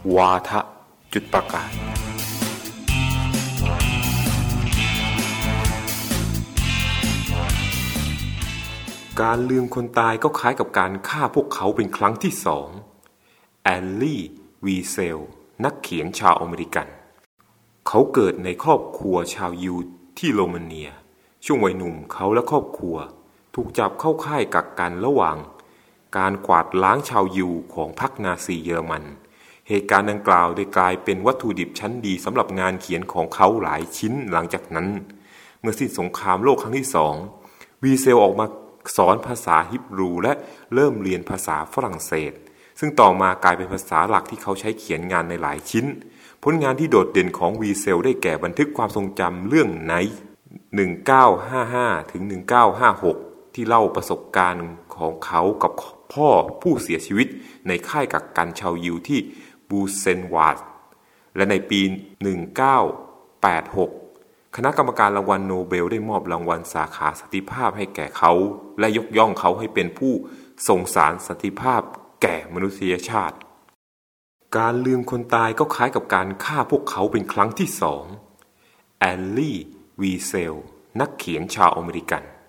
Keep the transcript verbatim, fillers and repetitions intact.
วาทะจุดประกายการลืมคนตายก็คล้ายกับการฆ่าพวกเขาเป็นครั้งที่สองแอนลี่ วีเซลนักเขียนชาวอเมริกันเขาเกิดในครอบครัวชาวยิวที่โรมาเนียช่วงวัยหนุ่มเขาและครอบครัวถูกจับเข้าค่ายกักกันระหว่างการกวาดล้างชาวยิวของพรรคนาซีเยอรมันเหตุการณ์ดังกล่าวได้กลายเป็นวัตถุดิบชั้นดีสำหรับงานเขียนของเขาหลายชิ้นหลังจากนั้นเมื่อสิ้นสงครามโลกครั้งที่สองวีเซลออกมาสอนภาษาฮิบรูและเริ่มเรียนภาษาฝรั่งเศสซึ่งต่อมากลายเป็นภาษาหลักที่เขาใช้เขียนงานในหลายชิ้นผลงานที่โดดเด่นของวีเซลได้แก่บันทึกความทรงจำเรื่องไนท์หนึ่งพันเก้าร้อยห้าสิบห้าถึงหนึ่งพันเก้าร้อยห้าสิบหกที่เล่าประสบการณ์ของเขากับพ่อผู้เสียชีวิตในค่ายกักกันชาวยิวที่บูเซนวาร์ดและในปีหนึ่งพันเก้าร้อยแปดสิบหกคณะกรรมการรางวัลโนเบลได้มอบรางวัลสาขาสันติภาพให้แก่เขาและยกย่องเขาให้เป็นผู้ส่งสารสันติภาพแก่มนุษยชาติการลืมคนตายก็คล้ายกับการฆ่าพวกเขาเป็นครั้งที่สองแอนลี่ วีเซลนักเขียนชาวอเมริกัน